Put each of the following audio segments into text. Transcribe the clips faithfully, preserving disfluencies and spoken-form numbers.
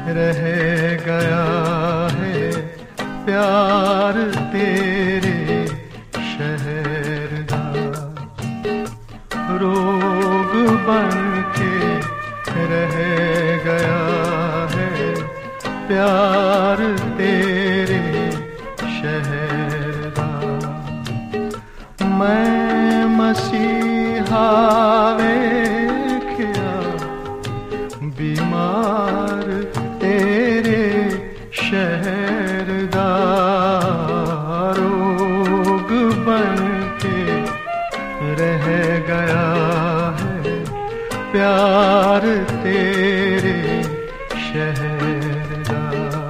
रह गया है प्यार तेरे शहर दा, रोग बन के रह गया है प्यार तेरे शहर दा। मैं मसीहा वेख्या बीमार तेरे शहर दा, रोग बन के रह गया है प्यार तेरे शहर दा।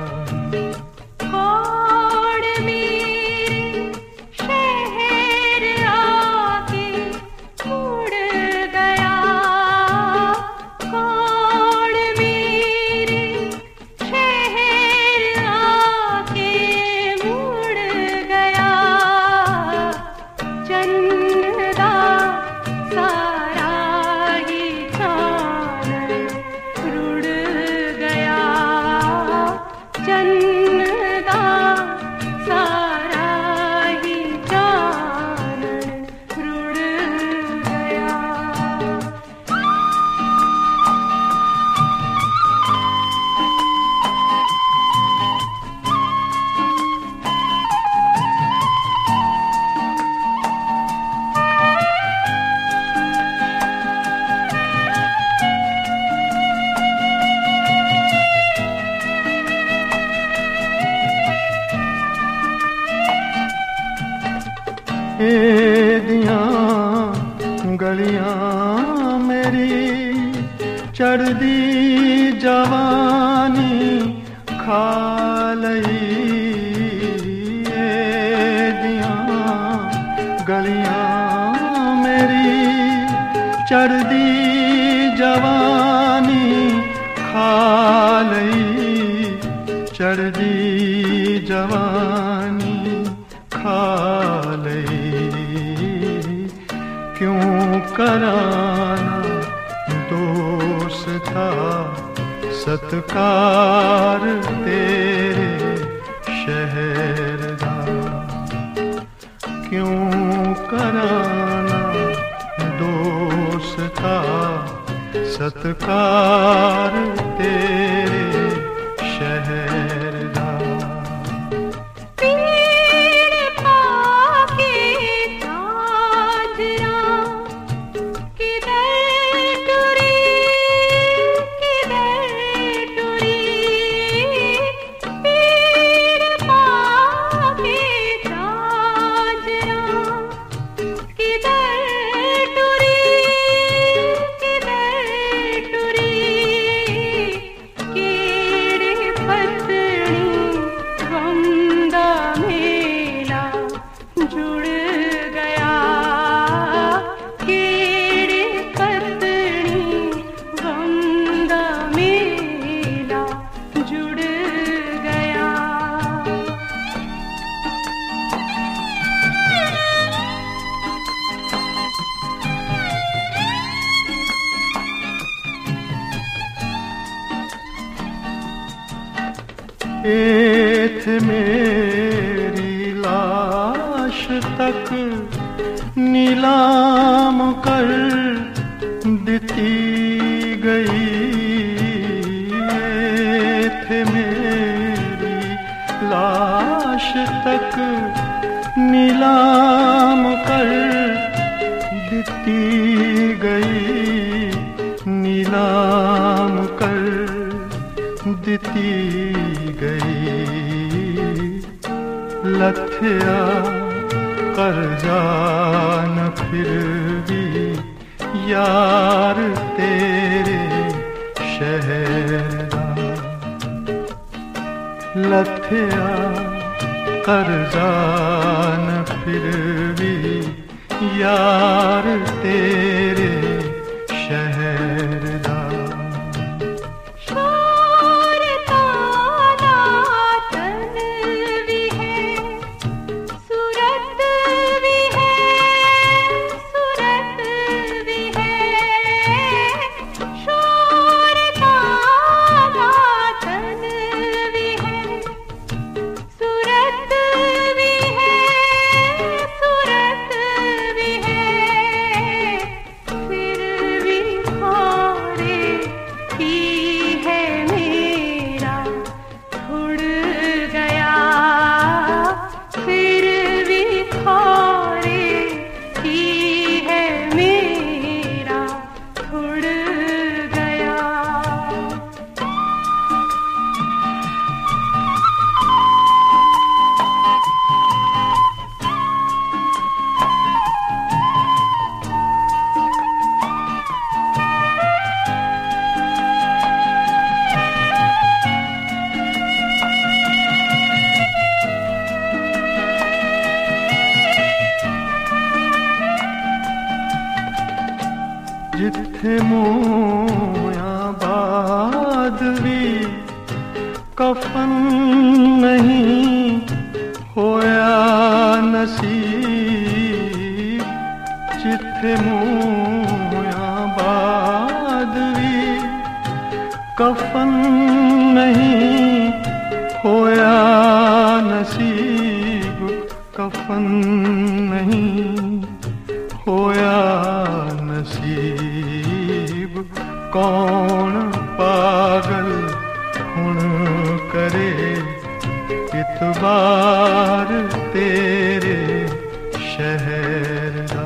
एदियां गलियां मेरी चढ़दी जवानी खा लई, एदियां गलियां मेरी चढ़दी जवानी खा लई, चढ़दी जवानी खा लई। क्यों कराना दोष था सत्कार तेरे शहर दा, क्यों कराना दोष था सत्कार तेरे शहर दा। एथ मेरी लाश तक नीलाम कर दिती गई, एथ मेरी लाश तक नीलाम कर दिती गई, नीलाम कर दिती गई। लथया कर्जा न फिर भी यार तेरे शहर दा, लथया कर्जा न फिर भी यार तेरे शहर दा। Then जिथे मोया बाद भी कफन नहीं होया नसीब, जिथे मोया बाद भी कफन नहीं होया नसीब, कफन नहीं होया नसीब। कौन पागल हुण करे इतबार तेरे शहर दा,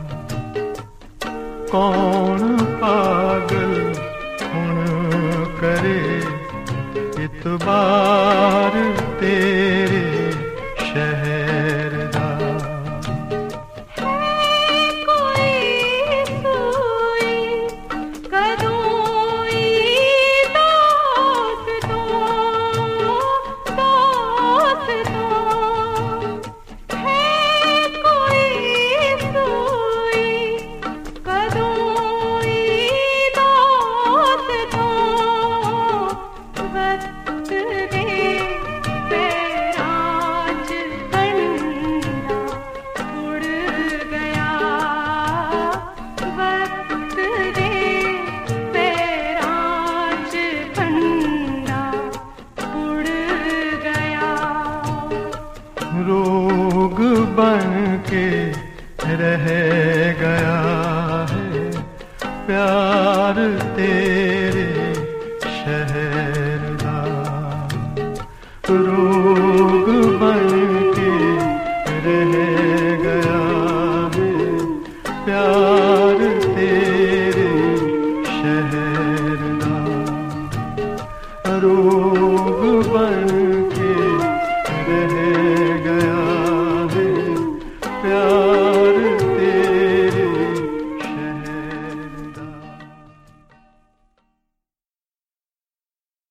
कौन पागल हुण करे इतबार तेरे शहर दा। रोग बन के रह गया है प्यार तेरे शहर दा, रोग बन